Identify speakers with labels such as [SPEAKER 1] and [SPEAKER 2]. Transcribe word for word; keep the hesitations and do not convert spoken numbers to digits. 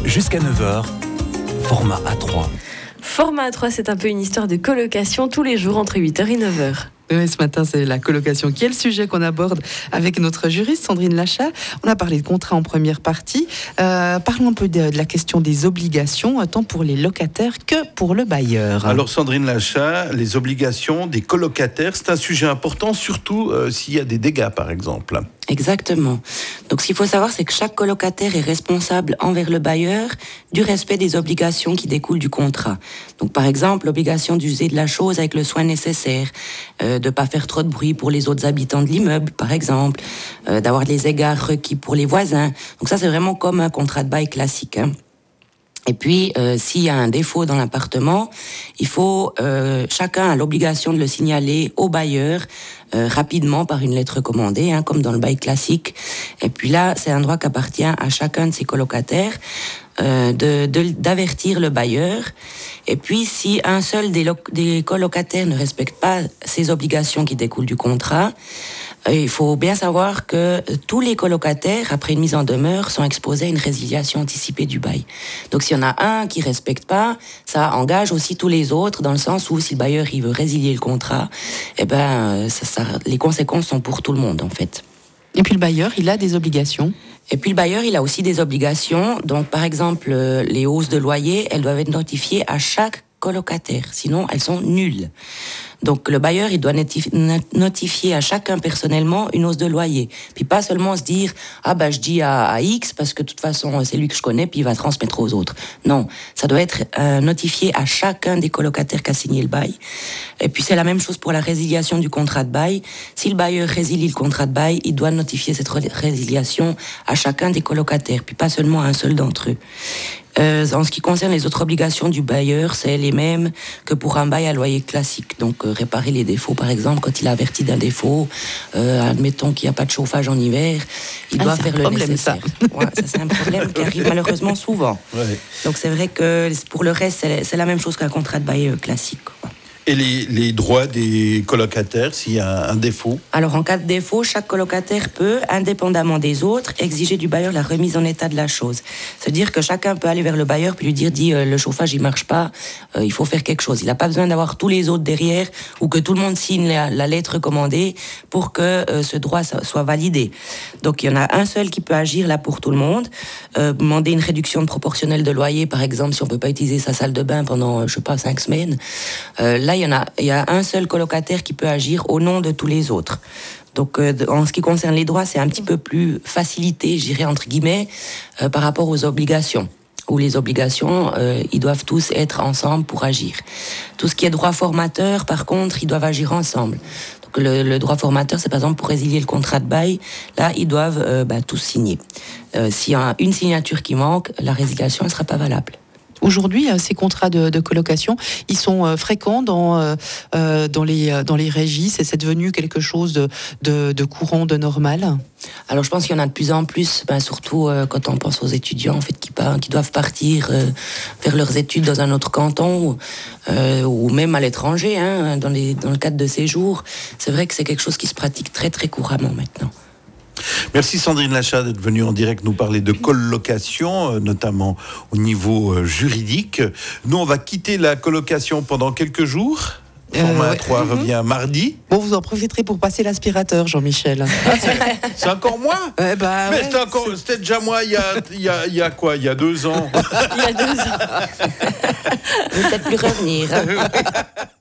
[SPEAKER 1] Jusqu'à neuf heures, format A trois.
[SPEAKER 2] Format A trois, c'est un peu une histoire de colocation tous les jours entre huit heures et neuf heures.
[SPEAKER 3] Oui, ce matin, c'est la colocation qui est le sujet qu'on aborde avec notre juriste, Sandrine Lachat. On a parlé de contrat en première partie. Euh, parlons un peu de, de la question des obligations, tant pour les locataires que pour le bailleur.
[SPEAKER 4] Alors, Sandrine Lachat, les obligations des colocataires, c'est un sujet important, surtout euh, s'il y a des dégâts, par exemple.
[SPEAKER 5] Exactement. Donc, ce qu'il faut savoir, c'est que chaque colocataire est responsable envers le bailleur du respect des obligations qui découlent du contrat. Donc, par exemple, l'obligation d'user de la chose avec le soin nécessaire, euh, de pas faire trop de bruit pour les autres habitants de l'immeuble, par exemple, euh, d'avoir les égards requis pour les voisins. Donc ça, c'est vraiment comme un contrat de bail classique, hein. Et puis, euh, s'il y a un défaut dans l'appartement, il faut euh, chacun a l'obligation de le signaler au bailleur euh, rapidement par une lettre commandée, hein, comme dans le bail classique. Et puis là, c'est un droit qui appartient à chacun de ses colocataires euh, de, de d'avertir le bailleur. Et puis, si un seul des, lo- des colocataires ne respecte pas ses obligations qui découlent du contrat, il faut bien savoir que tous les colocataires, après une mise en demeure, sont exposés à une résiliation anticipée du bail. Donc, s'il y en a un qui respecte pas, ça engage aussi tous les autres, dans le sens où si le bailleur il veut résilier le contrat, eh ben, ça, ça, les conséquences sont pour tout le monde, en fait.
[SPEAKER 3] Et puis le bailleur, il a des obligations.
[SPEAKER 5] Et puis le bailleur, il a aussi des obligations. Donc, par exemple, les hausses de loyer, elles doivent être notifiées à chaque colocataire, sinon elles sont nulles. Donc le bailleur, il doit notifier à chacun personnellement une hausse de loyer. Puis pas seulement se dire « Ah bah je dis à, à X parce que de toute façon c'est lui que je connais puis il va transmettre aux autres ». Non, ça doit être euh, notifié à chacun des colocataires qui a signé le bail. Et puis c'est la même chose pour la résiliation du contrat de bail. Si le bailleur résilie le contrat de bail, il doit notifier cette résiliation à chacun des colocataires, puis pas seulement à un seul d'entre eux. Euh, en ce qui concerne les autres obligations du bailleur, c'est les mêmes que pour un bail à loyer classique. Donc euh, réparer les défauts, par exemple, quand il est averti d'un défaut, euh, admettons qu'il n'y a pas de chauffage en hiver, il ah, doit faire le problème, nécessaire. Ça. Ouais, ça c'est un problème qui arrive malheureusement souvent. Ouais. Donc c'est vrai que pour le reste, c'est, c'est la même chose qu'un contrat de bail classique, quoi.
[SPEAKER 4] Et les, les droits des colocataires, s'il y a un défaut?
[SPEAKER 5] Alors, en cas de défaut, chaque colocataire peut, indépendamment des autres, exiger du bailleur la remise en état de la chose. C'est-à-dire que chacun peut aller vers le bailleur puis lui dire, dit, euh, le chauffage, il marche pas, euh, il faut faire quelque chose. Il n'a pas besoin d'avoir tous les autres derrière ou que tout le monde signe la, la lettre commandée pour que euh, ce droit soit validé. Donc, il y en a un seul qui peut agir là pour tout le monde. Euh, demander une réduction de proportionnelle de loyer, par exemple, si on peut pas utiliser sa salle de bain pendant, je sais pas, cinq semaines. Euh, là, il y en a, il y a un seul colocataire qui peut agir au nom de tous les autres. Donc, euh, en ce qui concerne les droits, c'est un petit peu plus facilité, je dirais, entre guillemets, euh, par rapport aux obligations. Où les obligations, euh, ils doivent tous être ensemble pour agir. Tout ce qui est droit formateur, par contre, ils doivent agir ensemble. Donc, le, le droit formateur, c'est par exemple pour résilier le contrat de bail. Là, ils doivent euh, bah, tous signer. Euh, s'il y a une signature qui manque, la résiliation ne sera pas valable.
[SPEAKER 3] Aujourd'hui, ces contrats de, de colocation, ils sont fréquents dans, euh, dans, les, dans les régies. C'est, c'est devenu quelque chose de, de, de courant, de normal?
[SPEAKER 5] Alors, je pense qu'il y en a de plus en plus, ben, surtout euh, quand on pense aux étudiants en fait, qui, qui doivent partir euh, vers leurs études dans un autre canton ou, euh, ou même à l'étranger, hein, dans, les, dans le cadre de séjour. C'est vrai que c'est quelque chose qui se pratique très, très couramment maintenant.
[SPEAKER 4] Merci Sandrine Lachat d'être venue en direct nous parler de colocation, notamment au niveau juridique. Nous, on va quitter la colocation pendant quelques jours. Format euh, A trois ouais. revient mardi.
[SPEAKER 3] Bon, vous en profiterez pour passer l'aspirateur, Jean-Michel.
[SPEAKER 4] Ah, c'est, c'est encore moi
[SPEAKER 3] ouais, bah,
[SPEAKER 4] Mais
[SPEAKER 3] ouais,
[SPEAKER 4] c'était, encore, c'est... c'était déjà moi il y a, il y a, il y a quoi Il y a deux ans.
[SPEAKER 5] Il y a deux ans. Vous ne peut-être plus revenir. Hein.